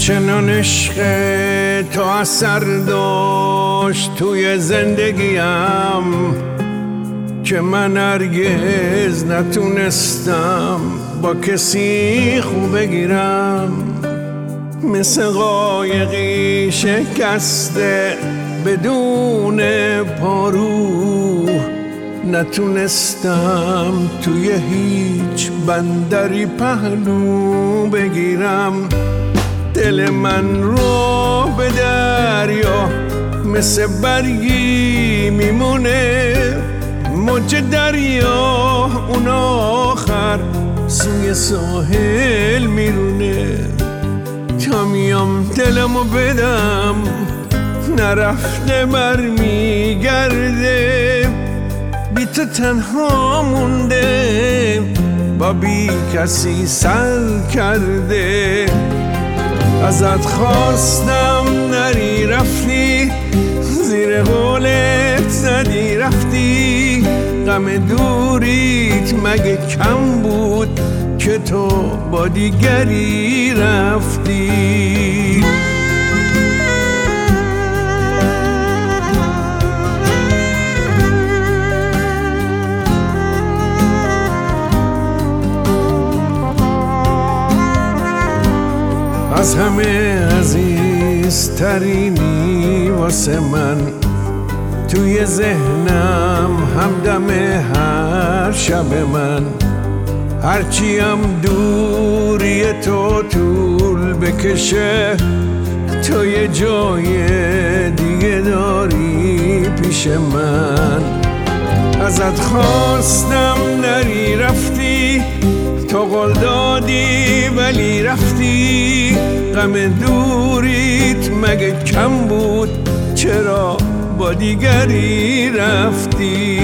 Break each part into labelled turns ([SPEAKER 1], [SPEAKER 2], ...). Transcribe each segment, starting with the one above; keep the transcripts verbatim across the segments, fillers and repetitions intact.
[SPEAKER 1] چنان عشق تو اثر داشت توی زندگیم که من هرگز نتونستم با کسی خوب بگیرم. مثل قایقی شکسته بدون پارو نتونستم توی هیچ بندری پهلو بگیرم. دل من رو به دریا مثل برگی میمونه، موج دریا اون آخر سوی ساحل میرونه. تا میام دلمو بدم نرفته بر میگرده، بی تو تنها مونده با بی کسی سر کرده. ازت خواستم نری رفتی، زیر قولت زدی رفتی. غم دوریت مگه کم بود که تو با دیگری رفتی؟ از همه عزیزترینی واسه من، توی ذهنم همدم هر شب من. هرچیم دوری تو طول بکشه، تو یه جای دیگه داری پیش من. ازت خواستم نری رفتی، تو قول دادی ولی رفتی. غم دوریت مگه کم بود چرا با دیگری رفتی؟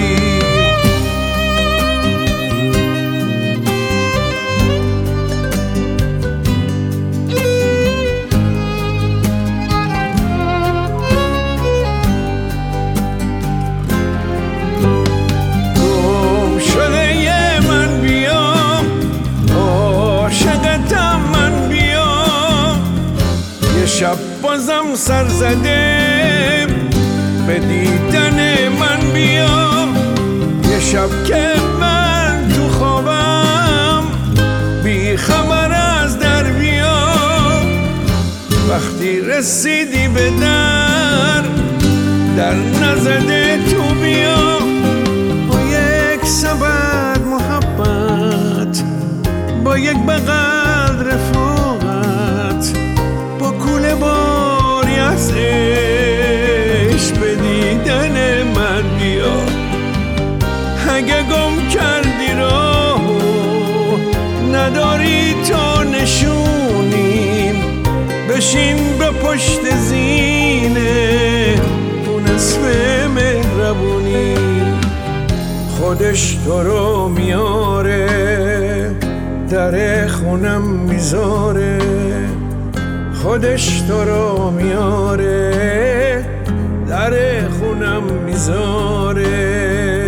[SPEAKER 1] گم شده یه من بیام، عاشقتم من بیام. یه شب بازم سر زده به دیدن من بیا. یه شب که من تو خوابم بی خبر از در بیا. وقتی رسیدی به در در نزده تو بیا. با یک سبد محبت، با یک بغل رفاقت، با کوله باری از عشق به دیدن من بیا. اگه گم کردی راهو نداری تو نشونیم، بشین به پشت زینه اون اسم مهربونی. خودش تو رو میاره در خونم میذاره، خودش تو رو میاره در خونم میذاره.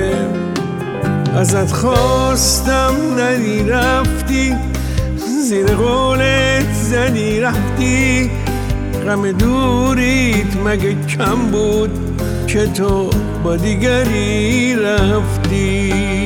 [SPEAKER 1] ازت خواستم نری رفتی، زیر قولت زدی رفتی. غم دوریت مگه کم بود که تو با دیگری رفتی؟